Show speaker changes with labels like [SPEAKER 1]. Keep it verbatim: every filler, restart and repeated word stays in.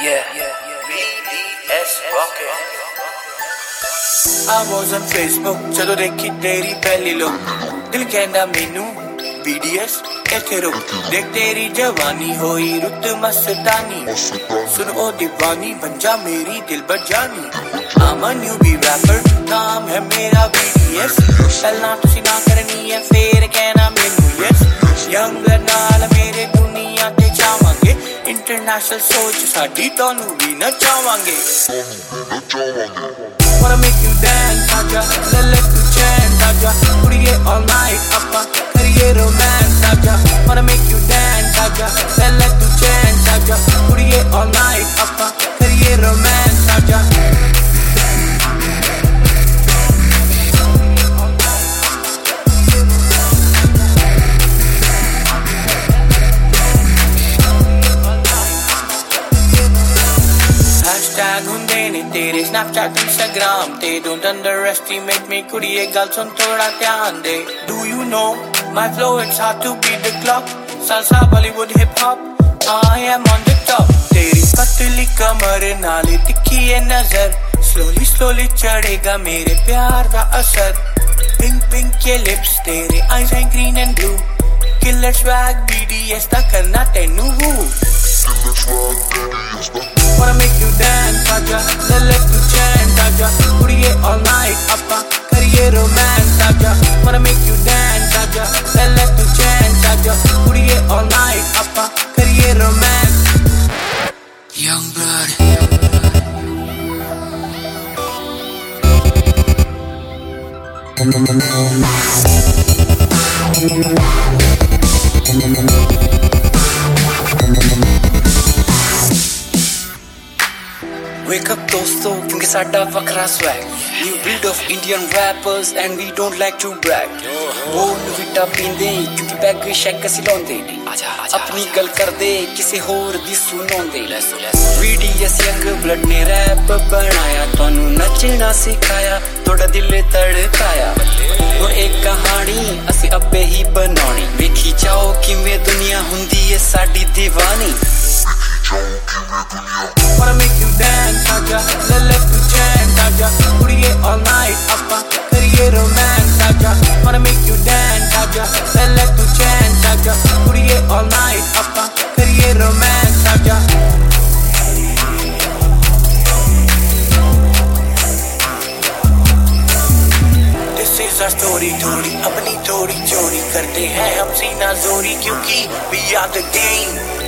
[SPEAKER 1] Yeah, V D S Rocket.
[SPEAKER 2] I was on Facebook, चलो देखी तेरी पहली look. दिल कहना मेनू V D S इत्थे रुक. देख तेरी जवानी होई रुत मस्तानी. सुन ओ दीवानी बन जा मेरी दिल बजानी. I'm a newbie rapper, नाम है मेरा V D S. चलना तुसी ना करनी है फेर कहना मेनू yes. Young blood नाल मेरे दुनिया ते जावांगे. International सोच साडी तोनू भी नचावांगे. Wanna make you dance, aja, let let you chant, aja, puriye all night, appa, kariye romance, aja. Wanna make you dance, aja, let let you chant, aja, puriye all night, appa, kariye romance, aja. Hashtag hunde ne tere Snapchat Instagram te. Don't underestimate me kudiye gal sun thoda dhyan de. Do you know my flow, it's hard to beat the clock. Salsa Bollywood hip hop, I am on the top. Teri patli kamar naale tikhi ye nazar. Slowly slowly chadega mere pyar da asar. Pink pink ye lips tere eyes are green and blue. Killer swag B D S da karna tenu woo. Wanna make you dance, aja, let let you chant, aja, puriye all night, appa, kariye romance, aja. Wanna make you dance, aja, let let you chant, aja, puriye all night, appa, kariye romance. Young blood.
[SPEAKER 3] Wake up दोस्तों क्योंकि साडा वखरा swag. New breed of Indian rappers and we don't like to brag. वो विटा पींदे क्योंकि bag शैक सी लाਉਂਦੇ नहीं. अपनी गल कर दे किसी होर दी सुनाਉਂਦੇ. V D S young blood ने rap बनाया ਤੁਹਾਨੂੰ नचना सिखाया थोड़ा दिल धड़काया. वो एक कहानी ਅਸੀਂ अपे ही बनानी. ਵੇਖੀ ਜਾਓ ਕਿਵੇਂ ਦੁਨੀਆ ਹੁੰਦੀ ਏ ਸਾਡੀ دیਵਾਨੀ.
[SPEAKER 2] Wanna make you dance, aja, let let you chant, aja, puriye all night, appa, kariye romance, aja. Wanna make you dance, aja, let let you chant, aja, puriye all night, appa, kariye romance, aja. This is our story, थोड़ी अपनी थोड़ी चोरी करते हैं हम सीना जोरी क्योंकि we are the game.